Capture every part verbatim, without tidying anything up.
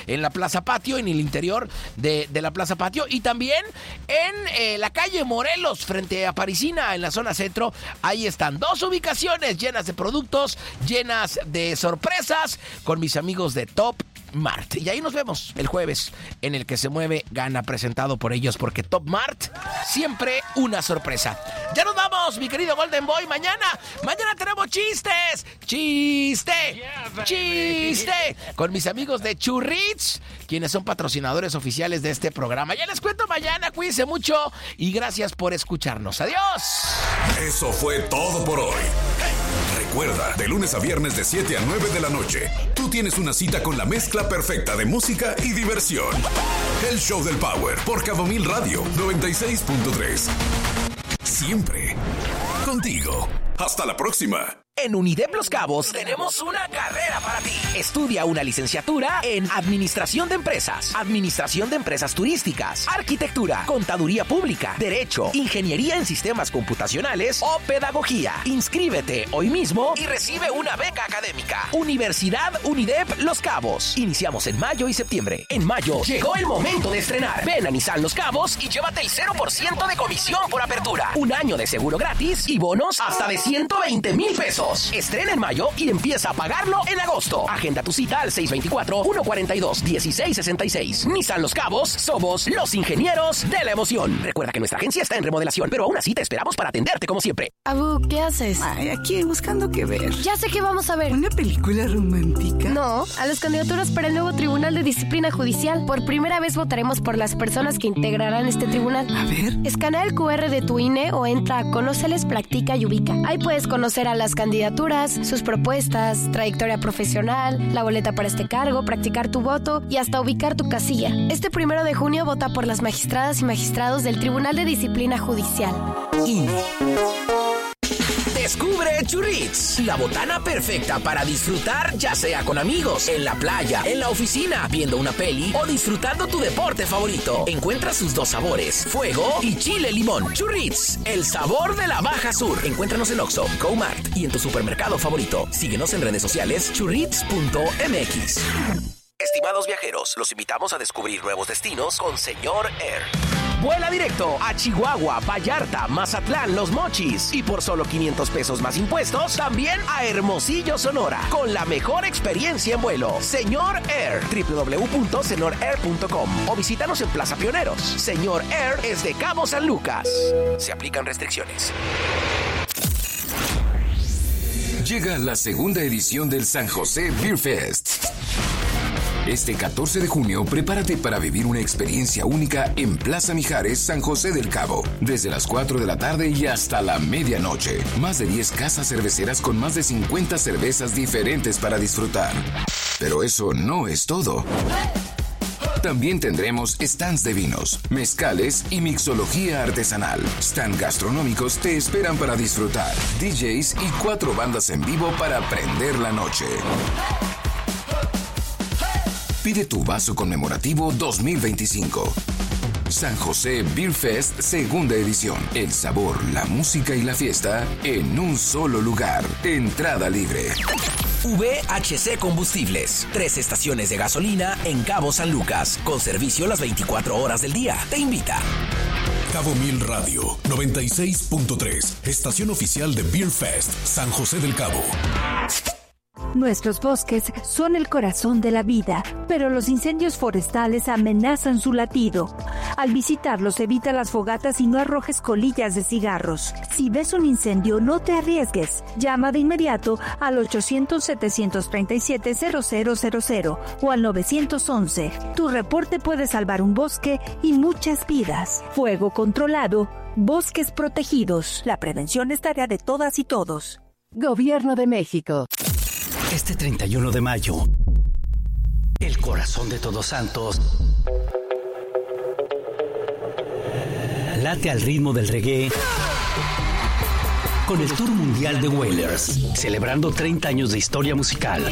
en la Plaza Patio, en el interior de, de la Plaza Patio, y también en eh, la calle Morelos, frente a Parisina, en la zona centro. Ahí están dos ubicaciones llenas de productos, llenas de sorpresas, con mis amigos de Top Mart. Y ahí nos vemos el jueves en el que se mueve gana, presentado por ellos, porque Top Mart siempre una sorpresa. Ya nos vamos, mi querido Golden Boy. Mañana, mañana tenemos chistes. Chiste, chiste, con mis amigos de Churrits, quienes son patrocinadores oficiales de este programa. Ya les cuento mañana, cuídense mucho y gracias por escucharnos. Adiós. Eso fue todo por hoy. Recuerda, de lunes a viernes de siete a nueve de la noche, tú tienes una cita con la mezcla perfecta de música y diversión. El Show del Power por Cabo Mil Radio noventa y seis punto tres. Siempre contigo. Hasta la próxima. En UNIDEP Los Cabos tenemos una carrera para ti. Estudia una licenciatura en Administración de Empresas, Administración de Empresas Turísticas, Arquitectura, Contaduría Pública, Derecho, Ingeniería en Sistemas Computacionales o Pedagogía. Inscríbete hoy mismo y recibe una beca académica. Universidad UNIDEP Los Cabos. Iniciamos en mayo y septiembre. En mayo llegó el momento de estrenar. Ven a Nissan Los Cabos y llévate el cero por ciento de comisión por apertura. Un año de seguro gratis y bonos hasta de ciento veinte mil pesos. Estrena en mayo y empieza a pagarlo en agosto. Agenda tu cita al seis dos cuatro, uno cuatro dos, uno seis seis seis. Nissan Los Cabos, somos los ingenieros de la emoción. Recuerda que nuestra agencia está en remodelación, pero aún así te esperamos para atenderte como siempre. Abu, ¿qué haces? Ay, aquí buscando qué ver. Ya sé que vamos a ver. ¿Una película romántica? No, a las candidaturas para el nuevo Tribunal de Disciplina Judicial. Por primera vez votaremos por las personas que integrarán este tribunal. A ver. Escanea el cu erre de tu I N E o entra a Conóceles, Practica y Ubica. Ahí puedes conocer a las candidaturas, sus propuestas, trayectoria profesional, la boleta para este cargo, practicar tu voto y hasta ubicar tu casilla. Este primero de junio vota por las magistradas y magistrados del Tribunal de Disciplina Judicial. I N E. Descubre Churrits, la botana perfecta para disfrutar, ya sea con amigos, en la playa, en la oficina, viendo una peli o disfrutando tu deporte favorito. Encuentra sus dos sabores, fuego y chile limón. Churrits, el sabor de la Baja Sur. Encuéntranos en Oxxo, Go-Mart y en tu supermercado favorito. Síguenos en redes sociales churrits punto m x. Estimados viajeros, los invitamos a descubrir nuevos destinos con Señor Air. Vuela directo a Chihuahua, Vallarta, Mazatlán, Los Mochis y por solo quinientos pesos más impuestos, también a Hermosillo, Sonora, con la mejor experiencia en vuelo. Señor Air, doble u doble u doble u punto señor air punto com o visítanos en Plaza Pioneros. Señor Air es de Cabo San Lucas. Se aplican restricciones. Llega la segunda edición del San José Beer Fest. Este catorce de junio, prepárate para vivir una experiencia única en Plaza Mijares, San José del Cabo. Desde las cuatro de la tarde y hasta la medianoche. Más de diez casas cerveceras con más de cincuenta cervezas diferentes para disfrutar. Pero eso no es todo. También tendremos stands de vinos, mezcales y mixología artesanal. Stand gastronómicos te esperan para disfrutar. D Js y cuatro bandas en vivo para prender la noche. Pide tu vaso conmemorativo dos mil veinticinco. San José Beer Fest, segunda edición. El sabor, la música y la fiesta en un solo lugar. Entrada libre. V H C Combustibles. Tres estaciones de gasolina en Cabo San Lucas, con servicio las veinticuatro horas del día. Te invita. Cabo Mil Radio noventa y seis punto tres. Estación oficial de Beer Fest, San José del Cabo. Nuestros bosques son el corazón de la vida, pero los incendios forestales amenazan su latido. Al visitarlos, evita las fogatas y no arrojes colillas de cigarros. Si ves un incendio, no te arriesgues. Llama de inmediato al ochocientos, setecientos treinta y siete, cero cero cero cero o al nueve once. Tu reporte puede salvar un bosque y muchas vidas. Fuego controlado, bosques protegidos. La prevención es tarea de todas y todos. Gobierno de México. Este treinta y uno de mayo, el corazón de Todos Santos late al ritmo del reggae con el Tour Mundial de Wailers, celebrando treinta años de historia musical.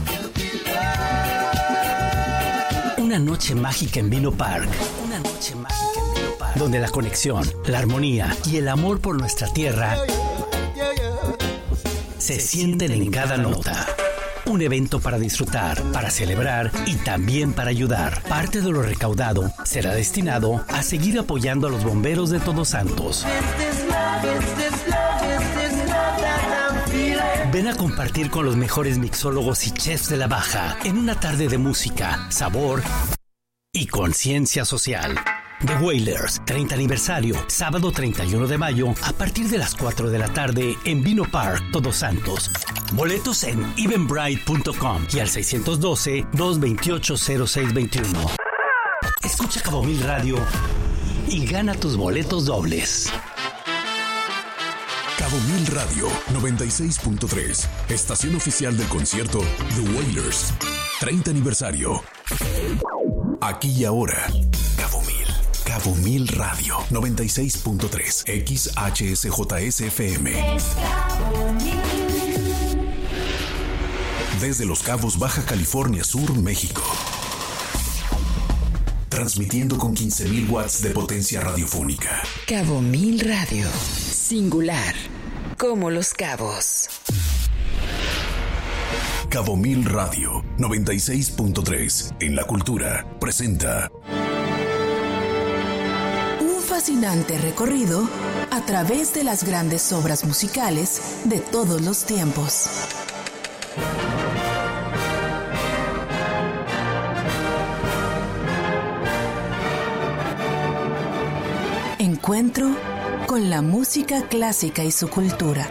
Una noche mágica en Vino Park. Una noche mágica en Vino Park, donde la conexión, la armonía y el amor por nuestra tierra se sienten en cada nota. Un evento para disfrutar, para celebrar y también para ayudar. Parte de lo recaudado será destinado a seguir apoyando a los bomberos de Todos Santos. Ven a compartir con los mejores mixólogos y chefs de la Baja en una tarde de música, sabor y conciencia social. The Wailers, treinta aniversario, sábado treinta y uno de mayo, a partir de las cuatro de la tarde en Vino Park, Todos Santos. Boletos en eventbrite punto com y al seis uno dos, dos dos ocho, cero seis dos uno. Escucha Cabo Mil Radio y gana tus boletos dobles. Cabo Mil Radio noventa y seis punto tres, estación oficial del concierto The Wailers, treinta aniversario. Aquí y ahora, Cabo Mil. Cabo Mil Radio noventa y seis punto tres, X H S J S F M. Desde Los Cabos, Baja California Sur, México. Transmitiendo con quince mil watts de potencia radiofónica. Cabo Mil Radio. Singular. Como Los Cabos. Cabo Mil Radio noventa y seis punto tres. En la cultura. Presenta un fascinante recorrido a través de las grandes obras musicales de todos los tiempos. Encuentro con la música clásica y su cultura.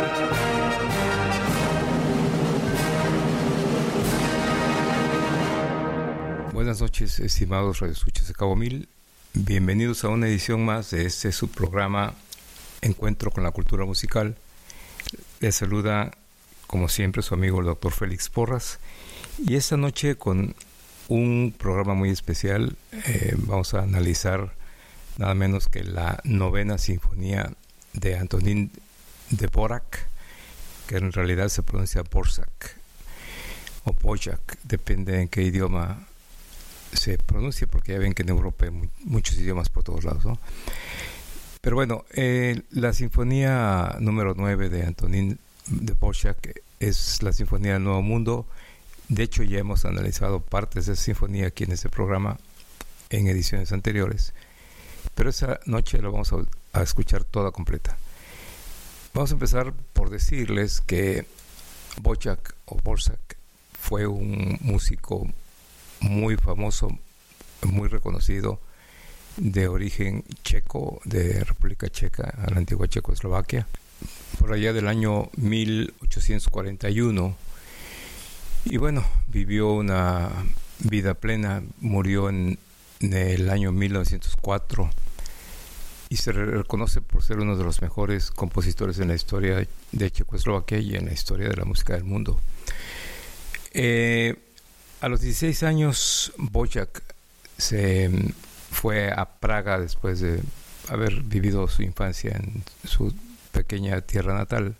Buenas noches, estimados radioescuchas de Cabo Mil. Bienvenidos a una edición más de este subprograma Encuentro con la cultura musical. Les saluda, como siempre, su amigo el doctor Félix Porras. Y esta noche, con un programa muy especial, eh, vamos a analizar nada menos que la novena sinfonía de Antonín Dvořák, que en realidad se pronuncia Dvořák o Dvořák, depende en qué idioma se pronuncia, porque ya ven que en Europa hay mu- muchos idiomas por todos lados, ¿no? Pero bueno, eh, la sinfonía número nueve de Antonín Dvořák es la sinfonía del Nuevo Mundo. De hecho, ya hemos analizado partes de esa sinfonía aquí en este programa en ediciones anteriores, pero esa noche la vamos a, a escuchar toda completa. Vamos a empezar por decirles que Dvořák o Dvořák fue un músico muy famoso, muy reconocido, de origen checo, de República Checa, a la antigua Checoslovaquia, por allá del año mil ochocientos cuarenta y uno. Y bueno, vivió una vida plena, murió en, en el año mil novecientos cuatro y se reconoce por ser uno de los mejores compositores en la historia de Checoslovaquia y en la historia de la música del mundo. Eh, a los dieciséis años, Dvořák se fue a Praga después de haber vivido su infancia en su pequeña tierra natal,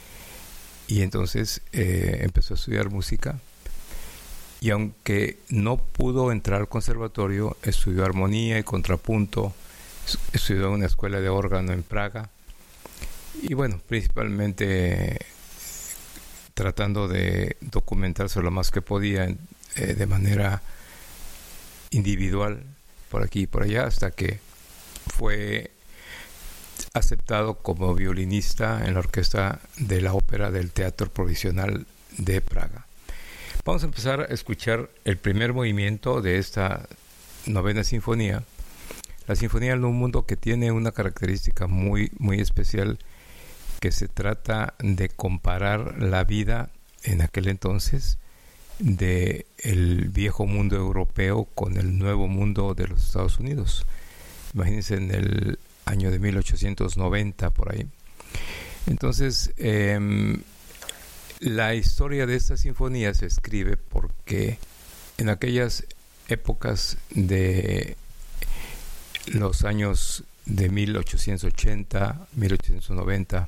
y entonces eh, empezó a estudiar música, y aunque no pudo entrar al conservatorio, estudió armonía y contrapunto, estudió en una escuela de órgano en Praga, y bueno, principalmente tratando de documentarse lo más que podía eh, de manera individual por aquí y por allá, hasta que fue aceptado como violinista en la orquesta de la ópera del Teatro Provisional de Praga. Vamos a empezar a escuchar el primer movimiento de esta novena sinfonía, la Sinfonía del Nuevo Mundo, que tiene una característica muy, muy especial, que se trata de comparar la vida en aquel entonces de el viejo mundo europeo con el nuevo mundo de los Estados Unidos. Imagínense, en el año de mil ochocientos noventa, por ahí. Entonces, eh, la historia de esta sinfonía se escribe porque en aquellas épocas de los años de mil ochocientos ochenta, mil ochocientos noventa,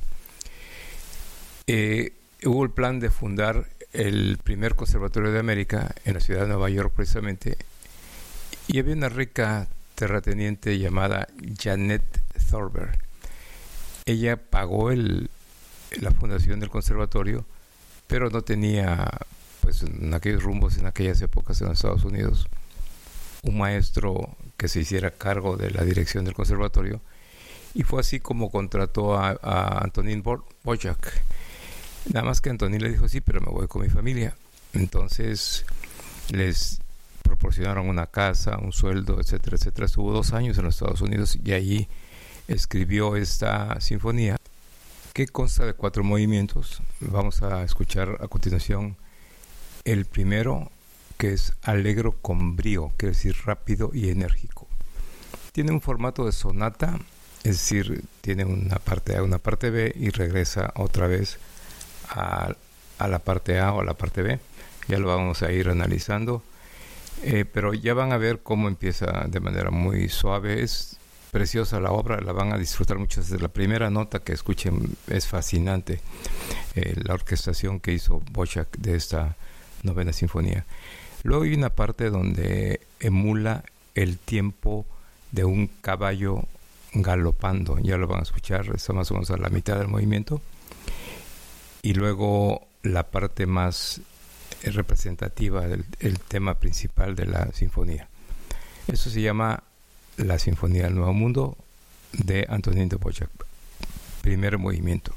eh, hubo el plan de fundar el primer conservatorio de América en la ciudad de Nueva York, precisamente, y había una rica terrateniente llamada Janet Thorber. Ella pagó el, la fundación del conservatorio, pero no tenía pues en aquellos rumbos, en aquellas épocas en los Estados Unidos, un maestro que se hiciera cargo de la dirección del conservatorio, y fue así como contrató a, a Antonín Dvořák. Nada más que Antonín le dijo, sí, pero me voy con mi familia. Entonces les proporcionaron una casa, un sueldo, etcétera, etcétera. Estuvo dos años en los Estados Unidos y allí escribió esta sinfonía, que consta de cuatro movimientos. Vamos a escuchar a continuación el primero, que es Allegro con brío, quiere decir rápido y enérgico. Tiene un formato de sonata, es decir, tiene una parte A, una parte B, y regresa otra vez a, a la parte A o a la parte B. Ya lo vamos a ir analizando, eh, pero ya van a ver cómo empieza de manera muy suave. Es preciosa la obra, la van a disfrutar mucho desde la primera nota que escuchen. Es fascinante eh, la orquestación que hizo Dvořák de esta novena sinfonía. Luego hay una parte donde emula el tiempo de un caballo galopando, ya lo van a escuchar, está más o menos a la mitad del movimiento. Y luego la parte más representativa del el tema principal de la sinfonía. Eso se llama la Sinfonía del Nuevo Mundo de Antonín Dvořák. Primer movimiento.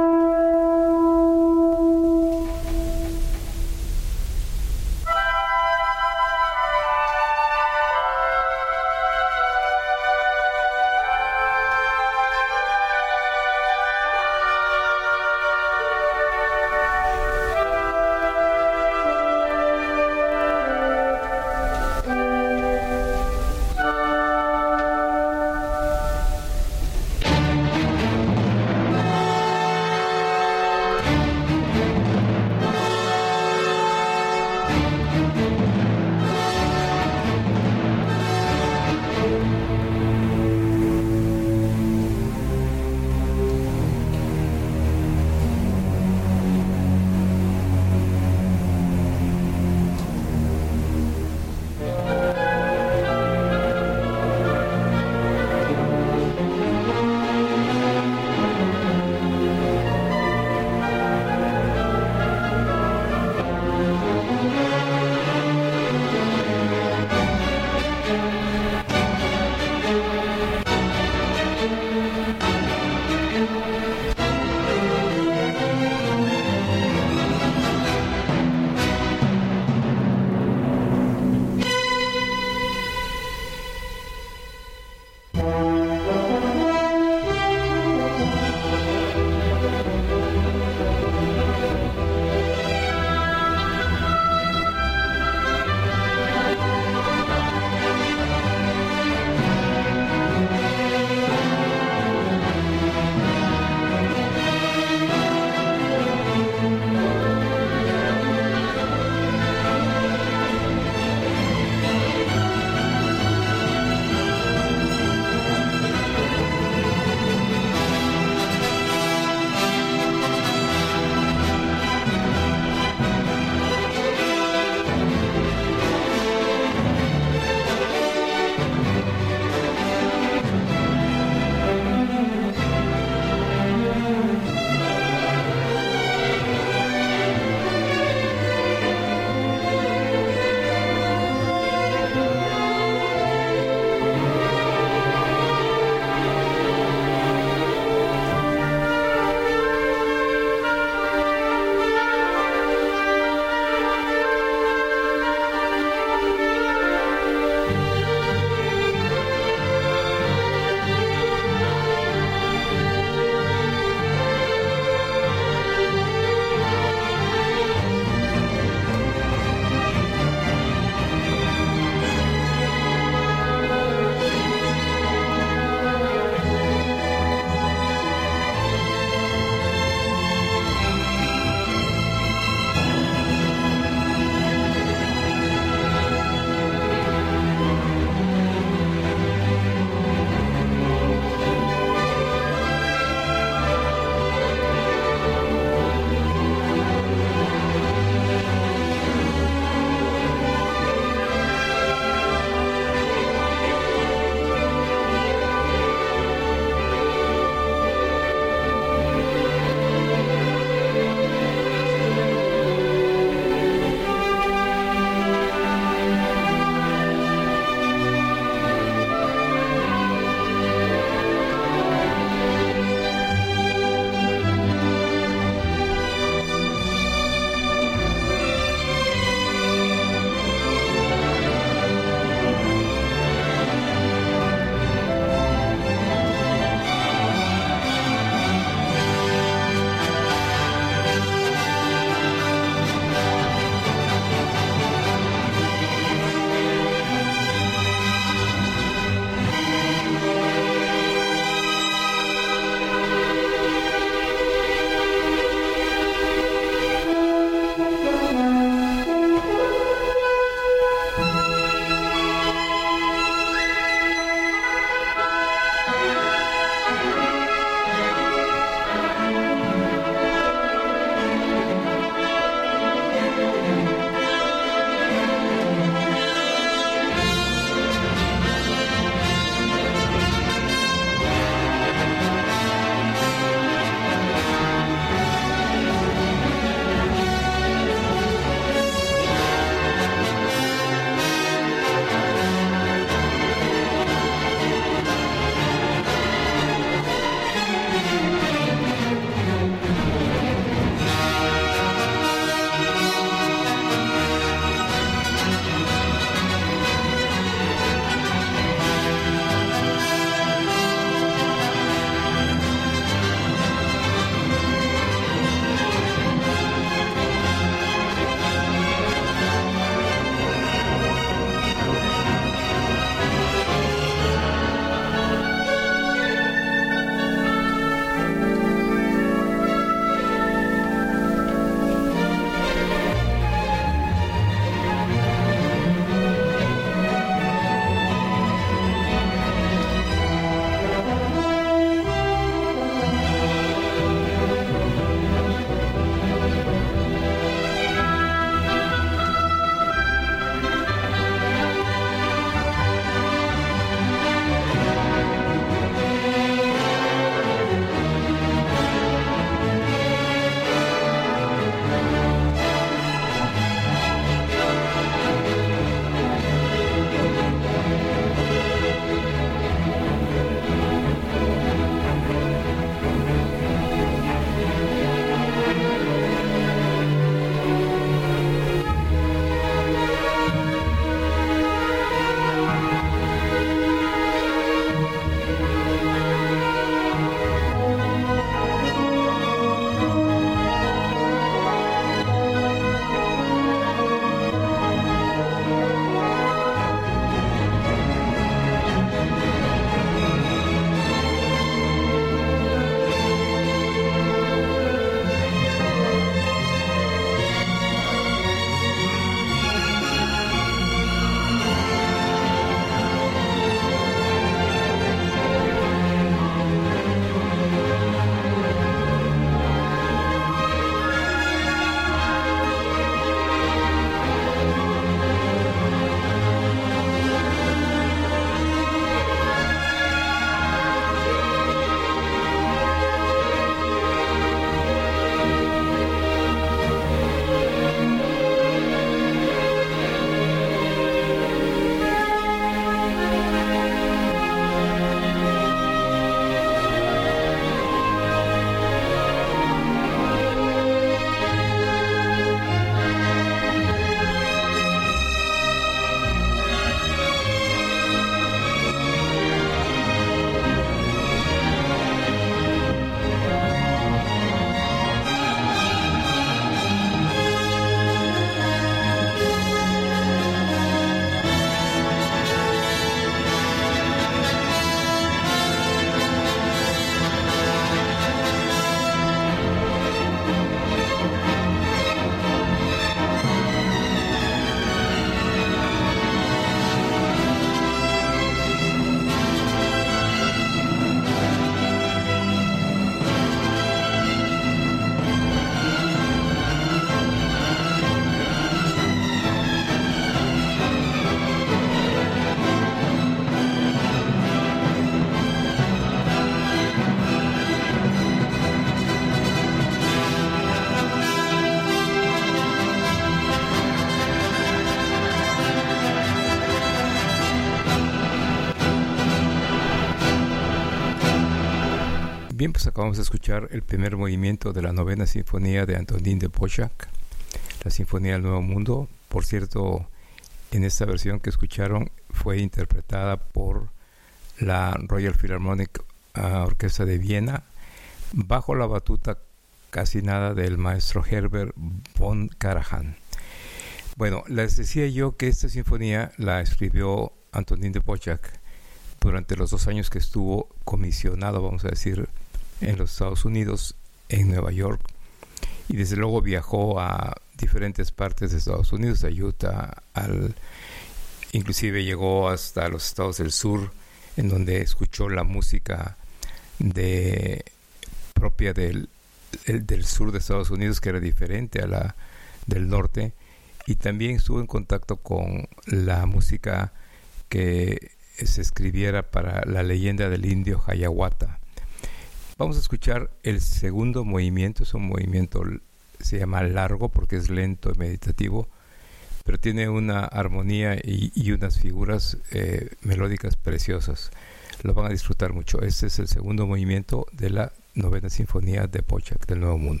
Bien, pues acabamos de escuchar el primer movimiento de la novena sinfonía de Antonín Dvořák, la Sinfonía del Nuevo Mundo. Por cierto, en esta versión que escucharon fue interpretada por la Royal Philharmonic uh, Orquesta de Viena, bajo la batuta casi nada del maestro Herbert von Karajan. Bueno, les decía yo que esta sinfonía la escribió Antonín Dvořák durante los dos años que estuvo comisionado, vamos a decir, en los Estados Unidos, en Nueva York, y desde luego viajó a diferentes partes de Estados Unidos, a Utah, al, inclusive llegó hasta los estados del sur, en donde escuchó la música de propia del, el, del sur de Estados Unidos, que era diferente a la del norte, y también estuvo en contacto con la música que se escribiera para la leyenda del indio Hiawatha. Vamos a escuchar el segundo movimiento. Es un movimiento, se llama largo porque es lento y meditativo, pero tiene una armonía y, y unas figuras eh, melódicas preciosas. Lo van a disfrutar mucho. Este es el segundo movimiento de la novena sinfonía de Dvořák del Nuevo Mundo.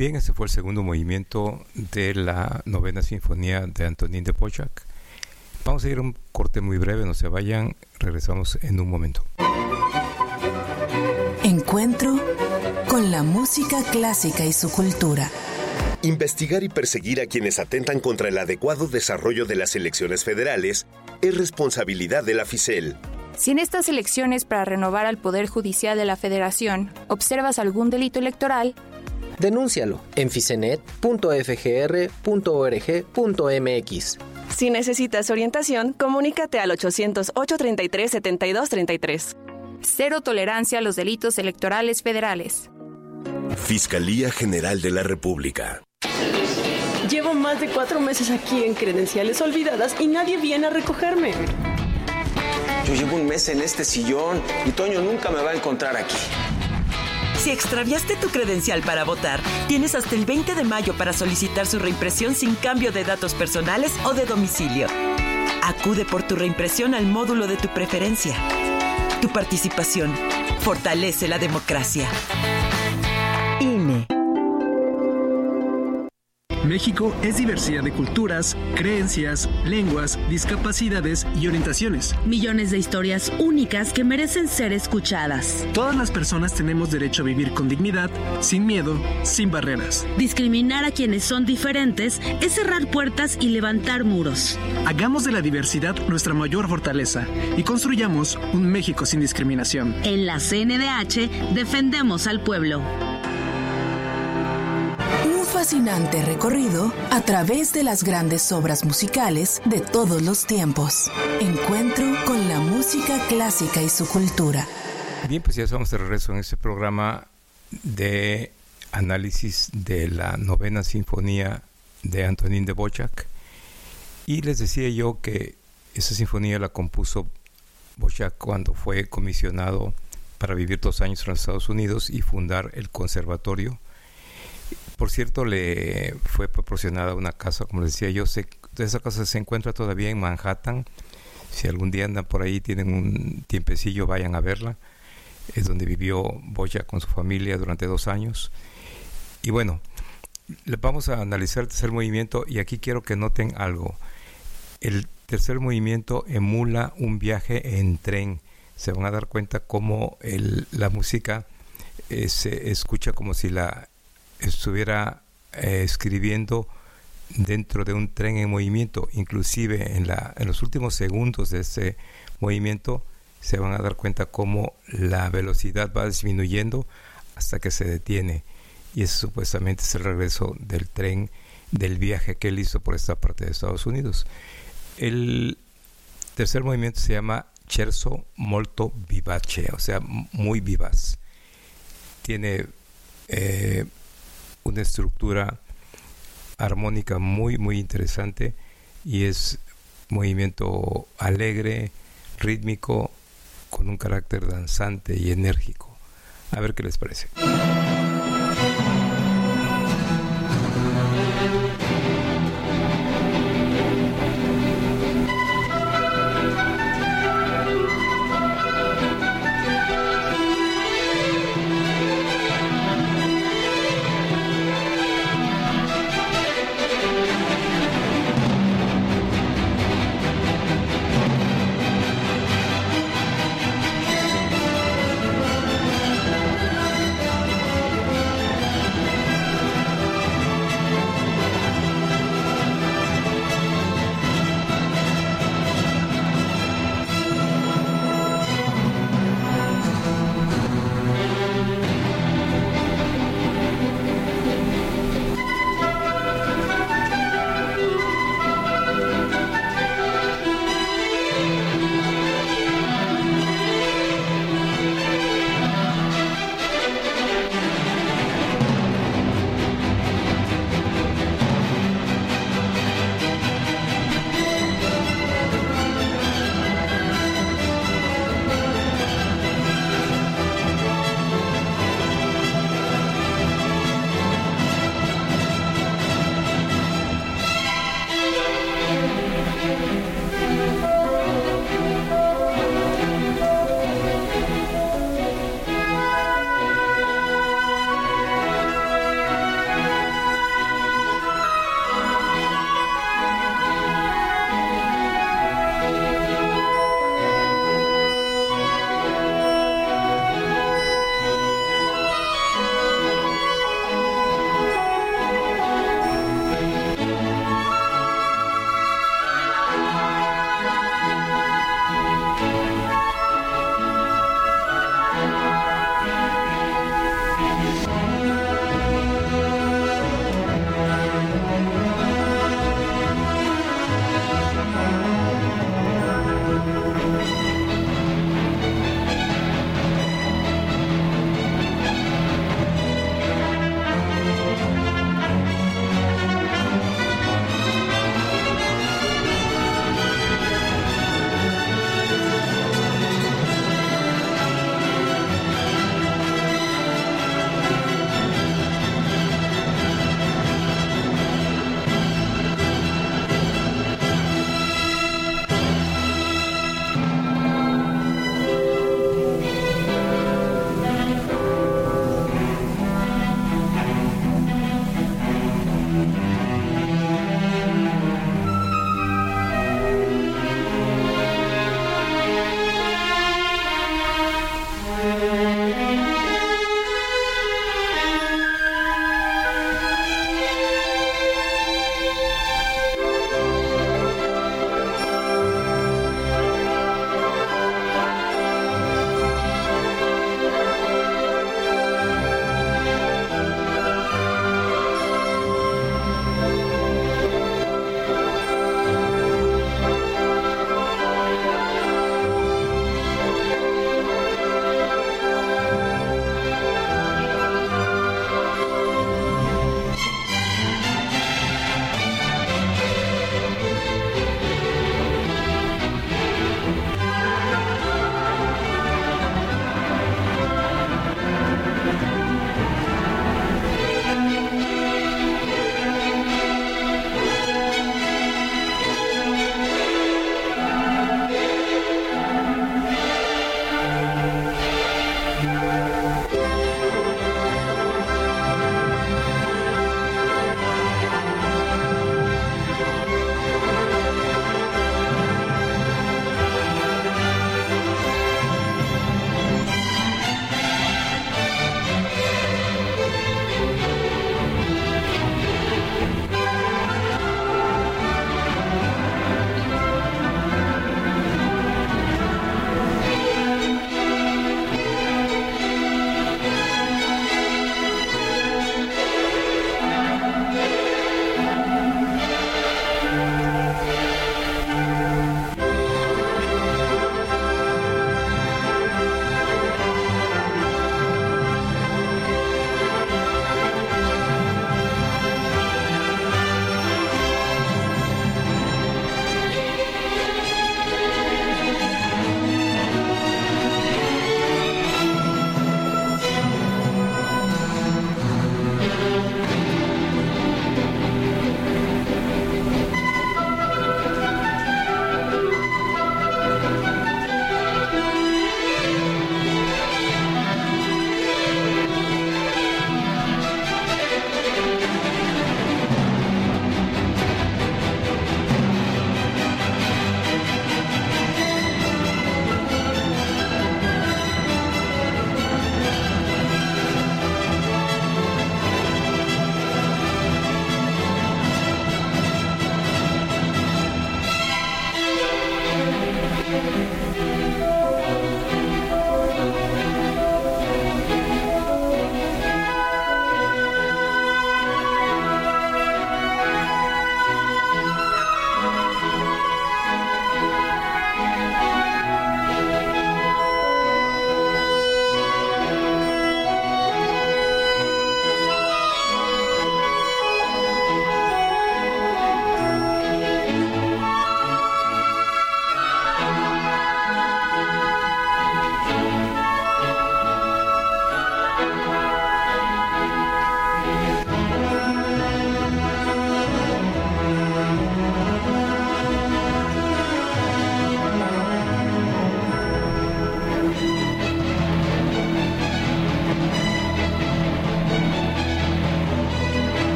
Bien, ese fue el segundo movimiento de la novena sinfonía de Antonín Dvořák. Vamos a ir a un corte muy breve, no se vayan, regresamos en un momento. Encuentro con la música clásica y su cultura. Investigar y perseguir a quienes atentan contra el adecuado desarrollo de las elecciones federales es responsabilidad de la FICEL. Si en estas elecciones para renovar al Poder Judicial de la Federación observas algún delito electoral, denúncialo en ficenet punto f g r punto org punto m x. Si necesitas orientación, comunícate al ochocientos, ocho treinta y tres, setenta y dos treinta y tres. Cero tolerancia a los delitos electorales federales. Fiscalía General de la República. Llevo más de cuatro meses aquí en credenciales olvidadas y nadie viene a recogerme. Yo llevo un mes en este sillón y Toño nunca me va a encontrar aquí. Si extraviaste tu credencial para votar, tienes hasta el veinte de mayo para solicitar su reimpresión sin cambio de datos personales o de domicilio. Acude por tu reimpresión al módulo de tu preferencia. Tu participación fortalece la democracia. I N E. México es diversidad de culturas, creencias, lenguas, discapacidades y orientaciones. Millones de historias únicas que merecen ser escuchadas. Todas las personas tenemos derecho a vivir con dignidad, sin miedo, sin barreras. Discriminar a quienes son diferentes es cerrar puertas y levantar muros. Hagamos de la diversidad nuestra mayor fortaleza y construyamos un México sin discriminación. En la C N D H defendemos al pueblo. Fascinante recorrido a través de las grandes obras musicales de todos los tiempos. Encuentro con la música clásica y su cultura. Bien, pues ya estamos de regreso en este programa de análisis de la novena sinfonía de Antonín Dvořák. Y les decía yo que esa sinfonía la compuso Dvořák cuando fue comisionado para vivir dos años en los Estados Unidos y fundar el conservatorio. Por cierto, le fue proporcionada una casa, como les decía yo, se, esa casa se encuentra todavía en Manhattan. Si algún día andan por ahí, tienen un tiempecillo, vayan a verla. Es donde vivió Dvořák con su familia durante dos años. Y bueno, vamos a analizar el tercer movimiento y aquí quiero que noten algo. El tercer movimiento emula un viaje en tren. Se van a dar cuenta cómo el, la música eh, se escucha como si la estuviera eh, escribiendo dentro de un tren en movimiento. Inclusive en, la, en los últimos segundos de ese movimiento se van a dar cuenta cómo la velocidad va disminuyendo hasta que se detiene, y eso supuestamente es el regreso del tren del viaje que él hizo por esta parte de Estados Unidos. El tercer movimiento se llama Scherzo molto vivace, o sea, muy vivaz. Tiene eh, una estructura armónica muy muy interesante y es movimiento alegre, rítmico, con un carácter danzante y enérgico. A ver qué les parece.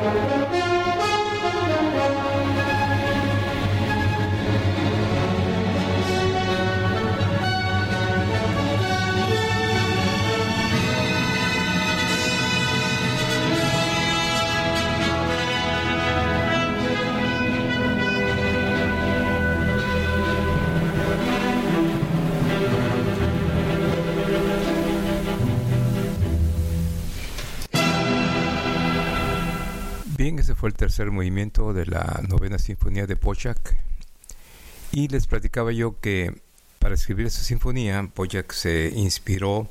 Bien, ese fue el tercer movimiento de la novena sinfonía de Dvořák. Y les platicaba yo que para escribir esta sinfonía, Dvořák se inspiró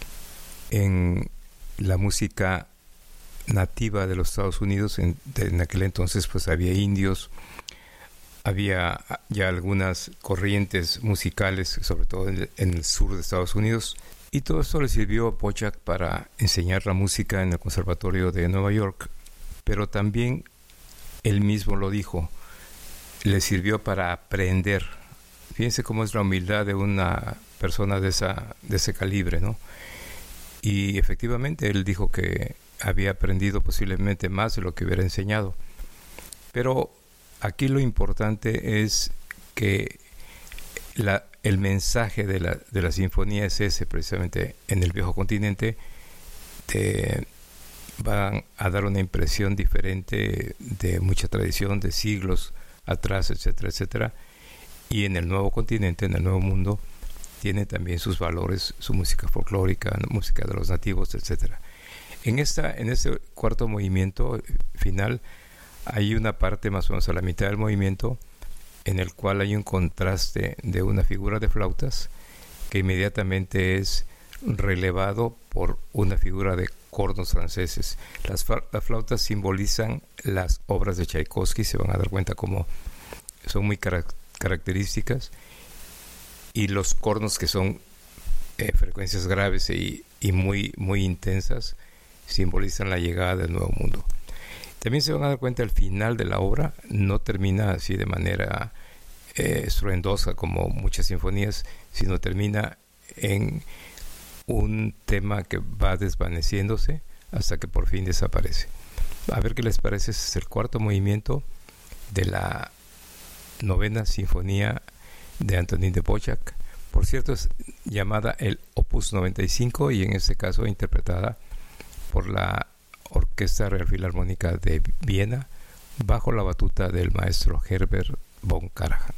en la música nativa de los Estados Unidos. En, en aquel entonces pues había indios, había ya algunas corrientes musicales, sobre todo en el, en el sur de Estados Unidos. Y todo esto le sirvió a Dvořák para enseñar la música en el Conservatorio de Nueva York. Pero también él mismo lo dijo, le sirvió para aprender. Fíjense cómo es la humildad de una persona de esa de ese calibre, ¿no? Y efectivamente él dijo que había aprendido posiblemente más de lo que hubiera enseñado. Pero aquí lo importante es que la, el mensaje de la, de la sinfonía es ese, precisamente en el viejo continente, de van a dar una impresión diferente de mucha tradición, de siglos atrás, etcétera, etcétera. Y en el nuevo continente, en el nuevo mundo, tiene también sus valores, su música folclórica, música de los nativos, etcétera. En esta, en este cuarto movimiento final, hay una parte más o menos a la mitad del movimiento, en el cual hay un contraste de una figura de flautas que inmediatamente es relevado por una figura de cornos franceses. Las, las flautas simbolizan las obras de Tchaikovsky, se van a dar cuenta cómo son muy car características, y los cornos, que son eh, frecuencias graves y, y muy, muy intensas, simbolizan la llegada del Nuevo Mundo. También se van a dar cuenta, el final de la obra no termina así de manera eh, estruendosa como muchas sinfonías, sino termina en un tema que va desvaneciéndose hasta que por fin desaparece. A ver qué les parece. Ese es el cuarto movimiento de la novena sinfonía de Antonín Dvořák. Por cierto, es llamada el Opus noventa y cinco y en este caso interpretada por la Orquesta Real Filarmónica de Viena bajo la batuta del maestro Herbert von Karajan.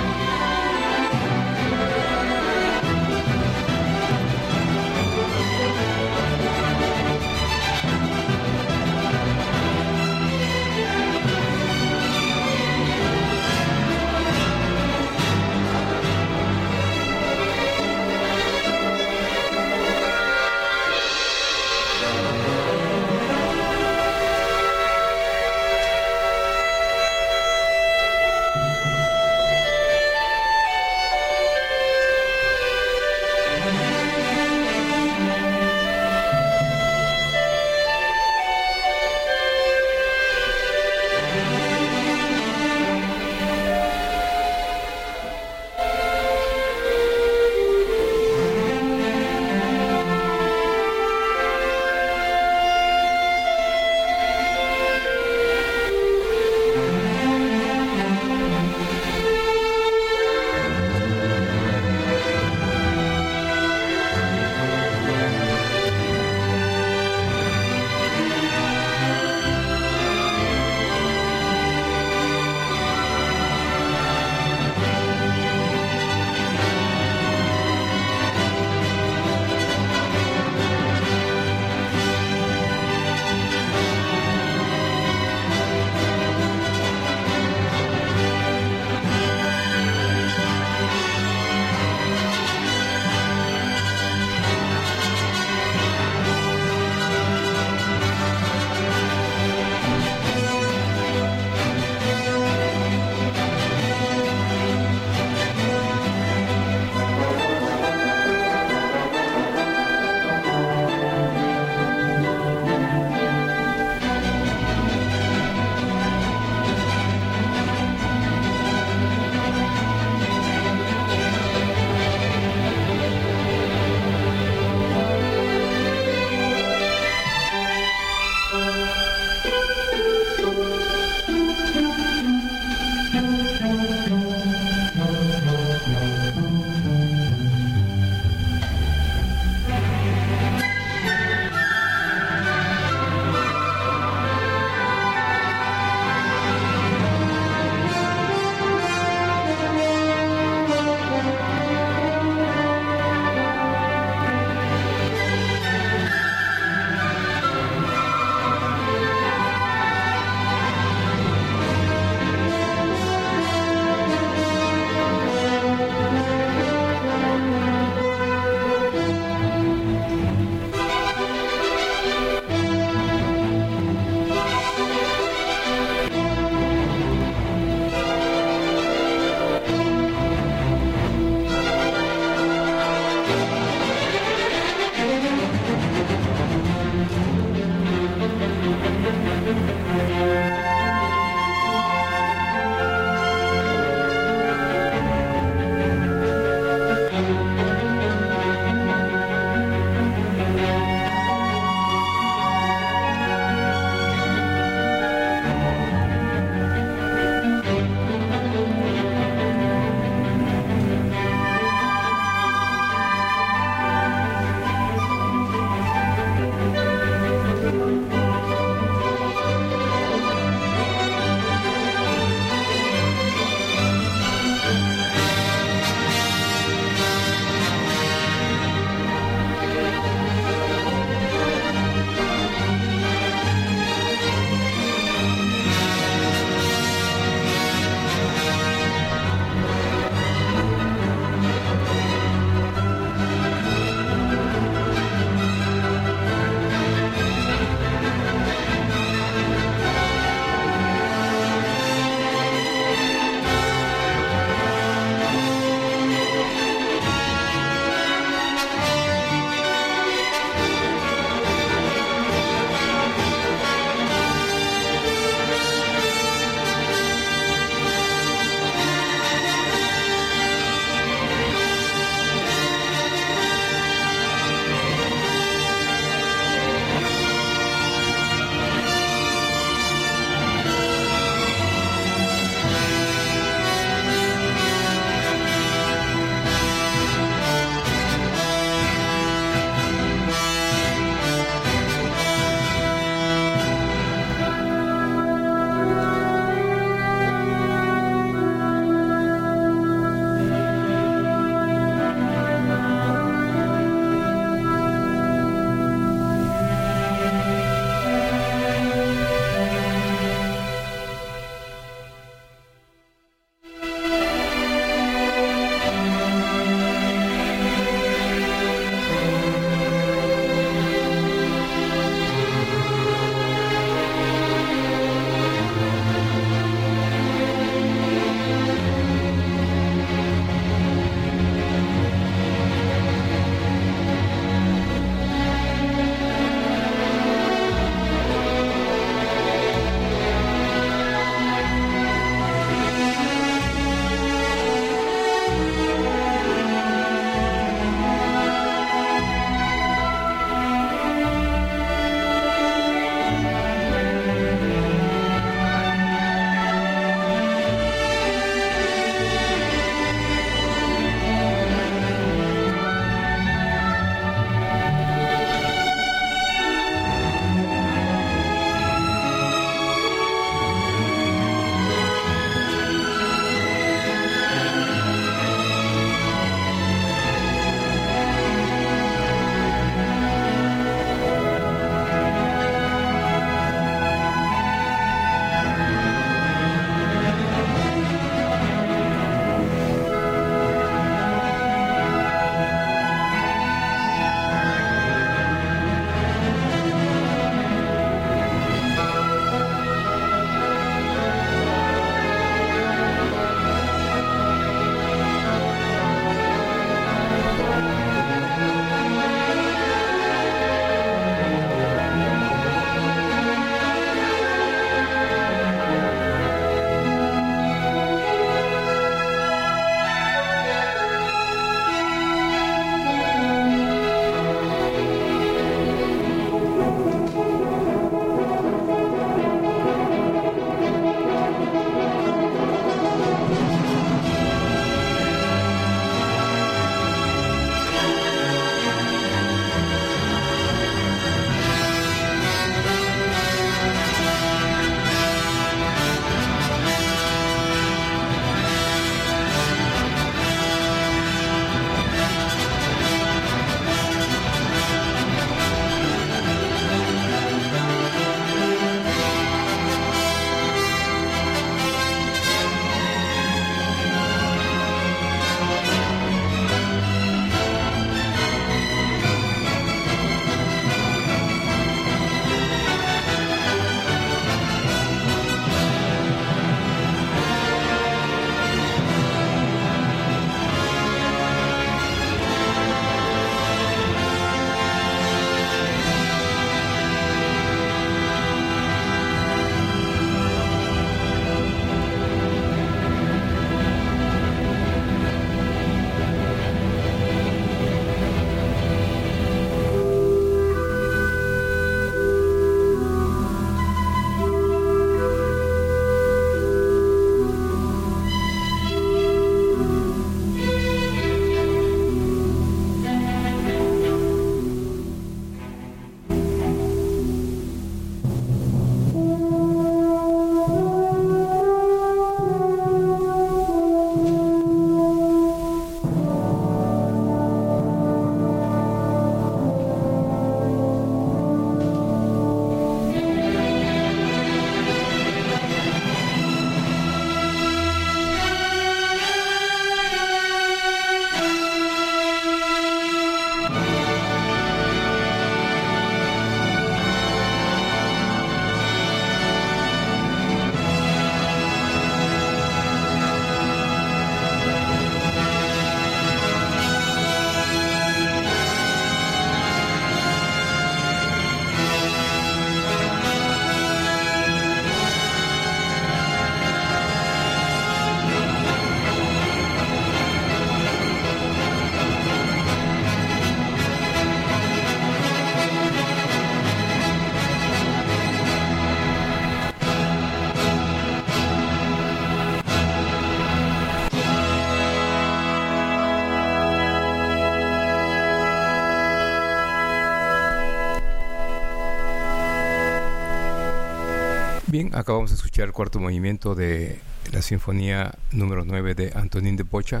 Bien, acabamos de escuchar el cuarto movimiento de la Sinfonía número nueve de Antonín Dvořák.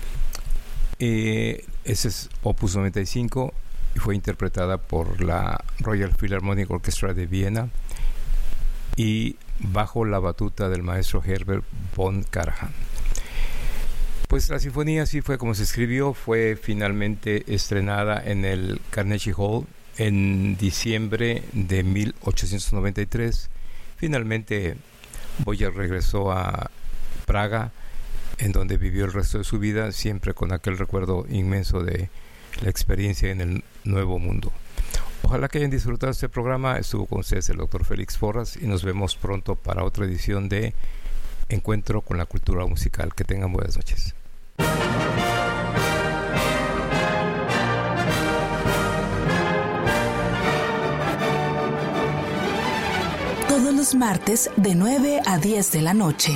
Eh, ese es Opus noventa y cinco y fue interpretada por la Royal Philharmonic Orchestra de Viena y bajo la batuta del maestro Herbert von Karajan. Pues la sinfonía, así fue como se escribió, fue finalmente estrenada en el Carnegie Hall en diciembre de mil ochocientos noventa y tres. Finalmente Dvořák regresó a Praga, en donde vivió el resto de su vida, siempre con aquel recuerdo inmenso de la experiencia en el Nuevo Mundo. Ojalá que hayan disfrutado este programa. Estuvo con ustedes el doctor Félix Porras y nos vemos pronto para otra edición de Encuentro con la Cultura Musical. Que tengan buenas noches. Todos los martes de nueve a diez de la noche.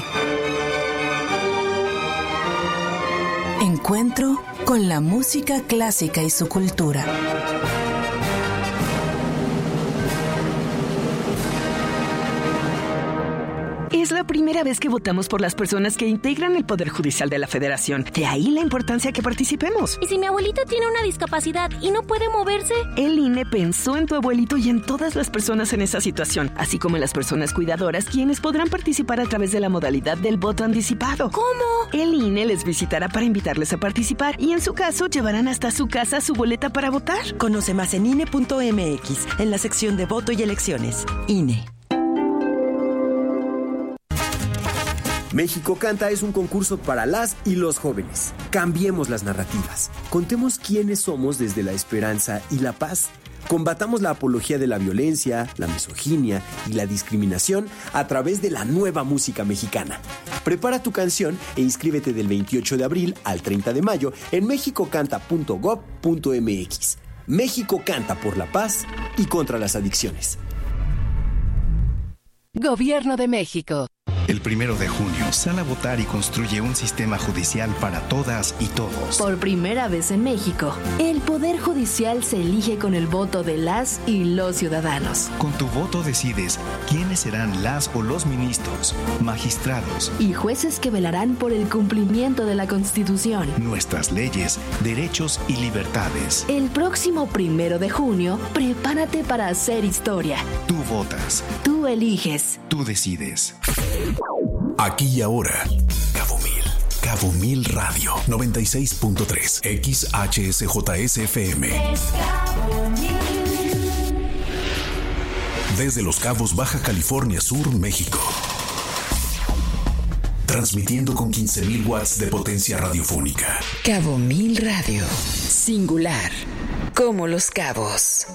Encuentro con la música clásica y su cultura. Es la primera vez que votamos por las personas que integran el Poder Judicial de la Federación. De ahí la importancia que participemos. ¿Y si mi abuelita tiene una discapacidad y no puede moverse? El I N E pensó en tu abuelito y en todas las personas en esa situación, así como en las personas cuidadoras, quienes podrán participar a través de la modalidad del voto anticipado. ¿Cómo? El I N E les visitará para invitarles a participar y en su caso llevarán hasta su casa su boleta para votar. Conoce más en I N E punto M X, en la sección de voto y elecciones. I N E. México Canta es un concurso para las y los jóvenes. Cambiemos las narrativas. Contemos quiénes somos desde la esperanza y la paz. Combatamos la apología de la violencia, la misoginia y la discriminación a través de la nueva música mexicana. Prepara tu canción e inscríbete del veintiocho de abril al treinta de mayo en mexicocanta punto gob punto m x. México Canta por la paz y contra las adicciones. Gobierno de México. El primero de junio, sal a votar y construye un sistema judicial para todas y todos. Por primera vez en México, el Poder Judicial se elige con el voto de las y los ciudadanos. Con tu voto decides quiénes serán las o los ministros, magistrados y jueces que velarán por el cumplimiento de la Constitución, nuestras leyes, derechos y libertades. El próximo primero de junio, prepárate para hacer historia. Tú votas. Tú eliges. Tú decides. Aquí y ahora, Cabo Mil. Cabo Mil Radio noventa y seis punto tres X H S J S F M. Desde Los Cabos, Baja California Sur, México. Transmitiendo con quince mil watts de potencia radiofónica. Cabo Mil Radio. Singular. Como Los Cabos.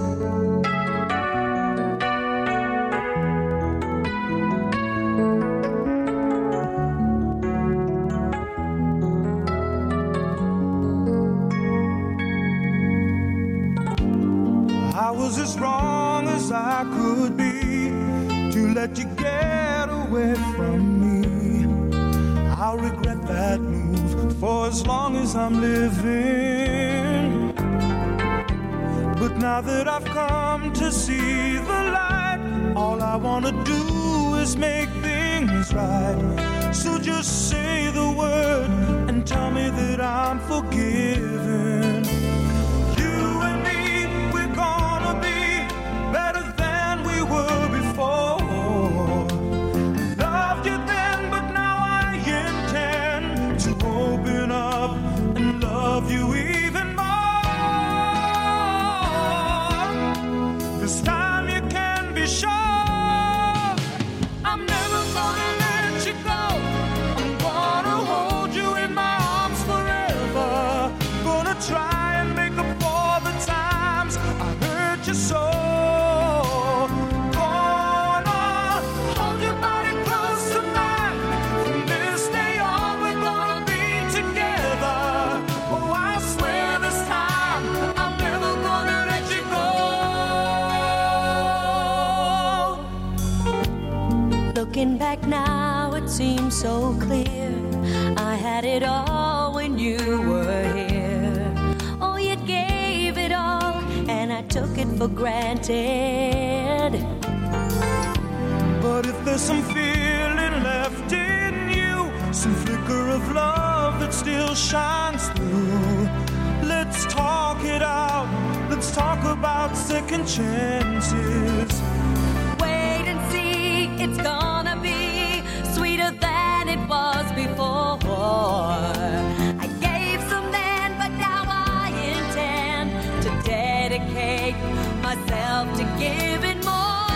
I was as wrong as I could be to let you get away from me. I'll regret that move for as long as I'm living. But now that I've come to see the light, all I want to do is make things right. So just say the word and tell me that I'm forgiven. You even more. This time you can be sure I'm never gonna let you go. I'm gonna hold you in my arms forever. Gonna try and make up for the times I hurt you so. Gonna hold your body close to mine. From this day on we're gonna be together. Looking back now, it seems so clear. I had it all when you were here. Oh, you gave it all, and I took it for granted. But But if there's some feeling left in you, some flicker of love that still shines through, let's talk it out. Let's talk about second chances. Wait and see, it's gonna be sweeter than it was before. I gave some then, but now I intend to dedicate myself to giving more.